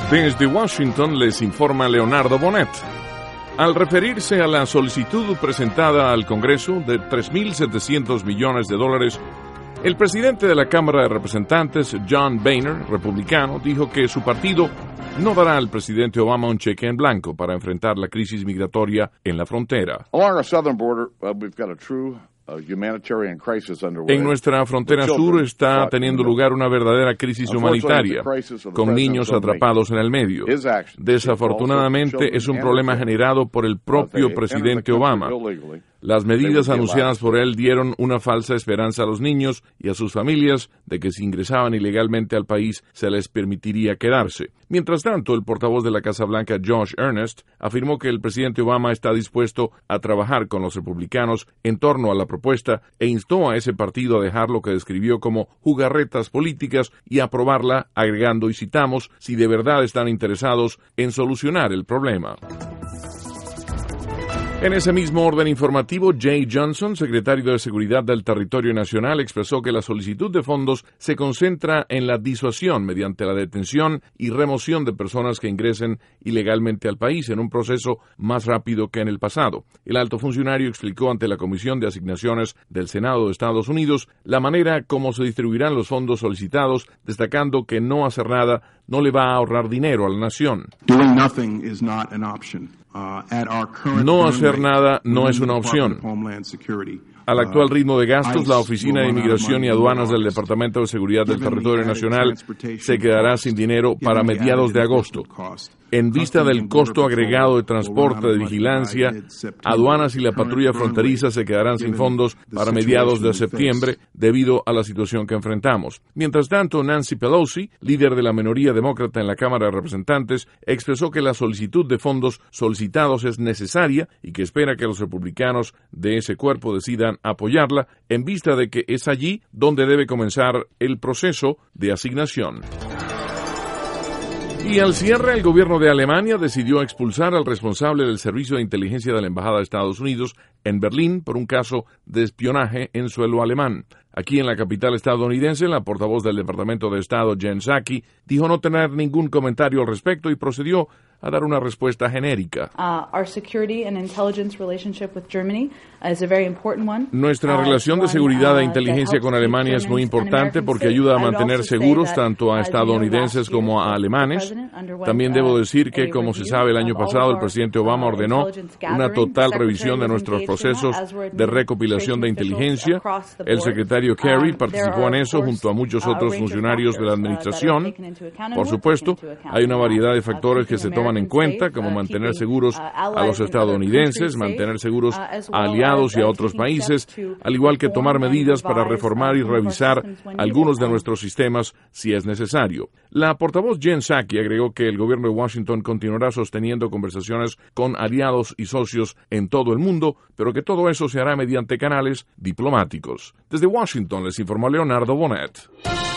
Desde Washington les informa Leonardo Bonet. Al referirse a la solicitud presentada al Congreso de $3.700 millones, el presidente de la Cámara de Representantes, John Boehner, republicano, dijo que su partido no dará al presidente Obama un cheque en blanco para enfrentar la crisis migratoria en la frontera. En nuestra frontera sur está teniendo lugar una verdadera crisis humanitaria, con niños atrapados en el medio. Desafortunadamente, es un problema generado por el propio presidente Obama. Las medidas anunciadas por él dieron una falsa esperanza a los niños y a sus familias de que si ingresaban ilegalmente al país se les permitiría quedarse. Mientras tanto, el portavoz de la Casa Blanca, Josh Earnest, afirmó que el presidente Obama está dispuesto a trabajar con los republicanos en torno a la propuesta e instó a ese partido a dejar lo que describió como jugarretas políticas y aprobarla, agregando, y citamos, si de verdad están interesados en solucionar el problema. En ese mismo orden informativo, Jay Johnson, secretario de Seguridad del Territorio Nacional, expresó que la solicitud de fondos se concentra en la disuasión mediante la detención y remoción de personas que ingresen ilegalmente al país en un proceso más rápido que en el pasado. El alto funcionario explicó ante la Comisión de Asignaciones del Senado de Estados Unidos la manera como se distribuirán los fondos solicitados, destacando que no hacer nada no le va a ahorrar dinero a la nación. No hacer nada no es una opción. Al actual ritmo de gastos, la Oficina de Inmigración y Aduanas del Departamento de Seguridad del Territorio Nacional se quedará sin dinero para mediados de agosto. En vista del costo agregado de transporte, de vigilancia, aduanas y la patrulla fronteriza se quedarán sin fondos para mediados de septiembre debido a la situación que enfrentamos. Mientras tanto, Nancy Pelosi, líder de la minoría demócrata en la Cámara de Representantes, expresó que la solicitud de fondos solicitados es necesaria y que espera que los republicanos de ese cuerpo decidan apoyarla en vista de que es allí donde debe comenzar el proceso de asignación. Y al cierre, el gobierno de Alemania decidió expulsar al responsable del servicio de inteligencia de la Embajada de Estados Unidos en Berlín por un caso de espionaje en suelo alemán. Aquí en la capital estadounidense, la portavoz del Departamento de Estado, Jen Psaki, dijo no tener ningún comentario al respecto y procedió a dar una respuesta genérica. Nuestra relación de seguridad e inteligencia con Alemania es muy importante porque ayuda a mantener seguros tanto a estadounidenses como a alemanes. También debo decir que, como se sabe, el año pasado el presidente Obama ordenó una total revisión de nuestros procesos de recopilación de inteligencia. El secretario Kerry participó en eso junto a muchos otros funcionarios de la administración. Por supuesto, hay una variedad de factores que se toman en cuenta, como mantener seguros a los estadounidenses, mantener seguros a aliados y a otros países, al igual que tomar medidas para reformar y revisar algunos de nuestros sistemas si es necesario. La portavoz Jen Psaki agregó que el gobierno de Washington continuará sosteniendo conversaciones con aliados y socios en todo el mundo, pero que todo eso se hará mediante canales diplomáticos. Desde Washington les informó Leonardo Bonet.